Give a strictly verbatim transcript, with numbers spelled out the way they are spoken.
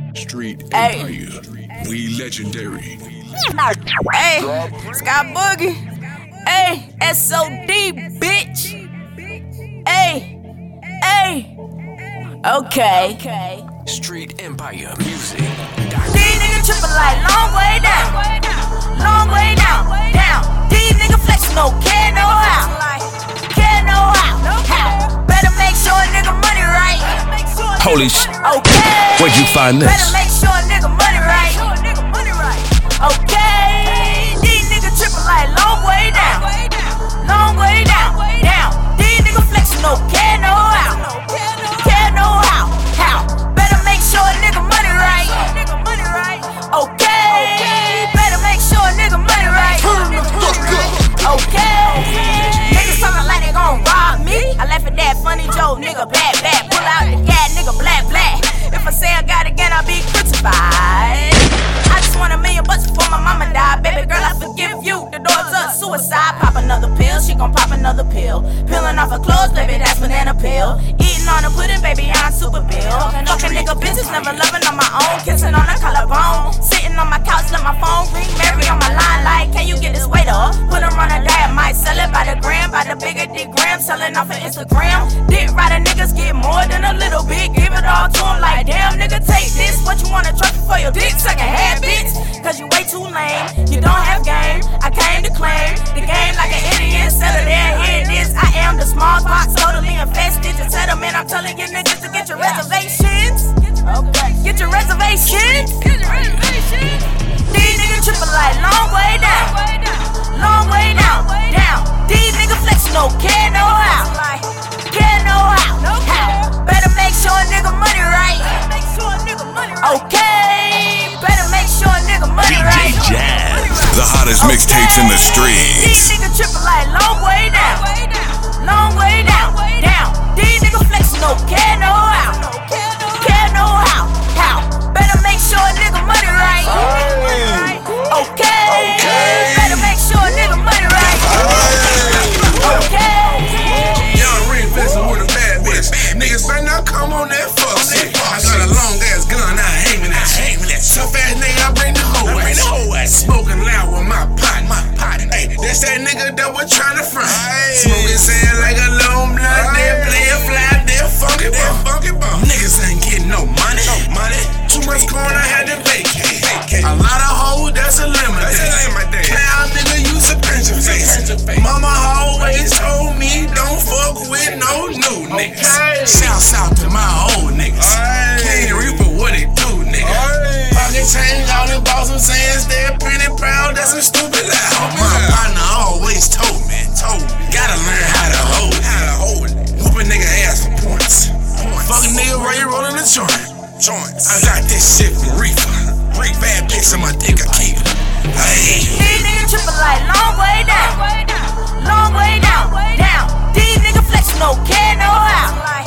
Street Empire, we legendary. Hey, Sky Boogie. Hey, S O D, bitch. Hey, hey. Okay. Street Empire music. These niggas trippin' like long way down, long way down, down. These niggas flexin' no care, no how, care, no how, how. Better make sure a nigga money right. Holy sh**. Okay. Where'd you find this? Better make sure a nigga money right. Okay. These niggas trippin' like long way down, long way down, down. These niggas flexin' no care, no how, care, no how, how. Better make sure a nigga money right. Okay. Better make sure a nigga money right. Okay. Niggas talkin' like they gon' rob me. I laugh at that funny joke, nigga, bad, bad. Pull out the gas, nigga, black, black. If I say I got it again, I'll be crucified. I just want a million bucks before my mama die. Baby girl, I forgive you. The door's up, suicide. Pop another pill, she gon' pop another pill. Peeling off her clothes, baby, that's banana peel. Eating on the pudding, baby, I'm super bill. Fucking nigga bitches, never loving on my own. Kissing on a collarbone. Sitting on my couch, let my phone ring. Mary on my line like, can you get this weight up? Put her on a diet, might sell it by the gram. By the bigger dick gram, selling off of Instagram. Dick rider niggas get more than a little bit. Give it all to him like, damn nigga, take this. What you want a trophy for your dick? Sucking half bitch. Cause you way too lame. You don't have game. I came to claim the game like an Indian. Settle there, here it is. I am the smallpox, totally infested. The settlement, I'm telling you niggas to get your reservations. Okay. Get your reservations. These niggas trippin' like long way down, long way down, down. These niggas flexin' no care, no how, care, no how, how. Better make sure a nigga money right. Okay. Better make sure a nigga money right. D J Jazz, the hottest mixtapes in the streets. These niggas trippin' like long way down, long way down, down. These niggas flexin' no care, no how, care, no how, how. Better make sure a nigga money right. Okay. Better make sure a nigga money right. Okay. Young ring flexin' with a bad bitch. Niggas better not come on that fuck shit. I got a long ass gun, I aiming that shit. Tough ass nigga, I bring the whole ass. Smoking loud with my pot, my pot. Hey, that's that nigga that was tryna front. Smoking sand like a long blood. They play a fly, they funky bum. Niggas ain't getting no money, no money. Too much corn, I had to vacate. A lot of hoes, that's a limit. Now nigga, use a pension face. Mama always told me don't fuck with no new niggas. Shouts out to my old niggas. King Reaper, what it do, nigga? Pocket change, all the boss I'm saying, stay pretty proud, that's a stupid loud. My partner always told me, told me, gotta learn how to hold it. How to hold it. Whoop a nigga ass for points. Fuck a nigga while you rolling the joint. Joints. I got this shit from Reaper. Big bad bitch on my dick, I keep it. Hey. These niggas trippin' like long way down, long way down, down. These niggas flexin' no care, no how.